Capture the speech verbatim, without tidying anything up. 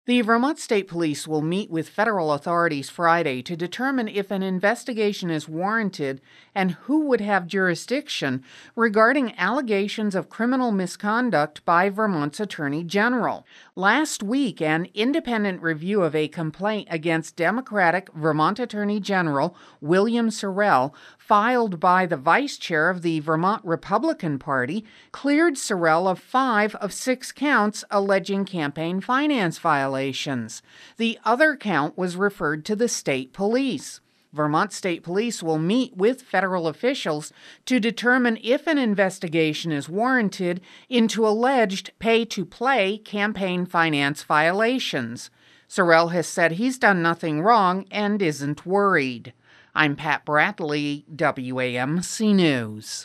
The Vermont State Police will meet with federal authorities Friday to determine if an investigation is warranted and who would have jurisdiction regarding allegations of criminal misconduct by Vermont's Attorney General. Last week, an independent review of a complaint against Democratic Vermont Attorney General William Sorrell, filed by the vice chair of the Vermont Republican Party, cleared Sorrell of five of six counts alleging campaign finance violations. The other count was referred to the state police. Vermont State Police will meet with federal officials to determine if an investigation is warranted into alleged pay-to-play campaign finance violations. Sorrell has said he's done nothing wrong and isn't worried. I'm Pat Bradley, W A M C News.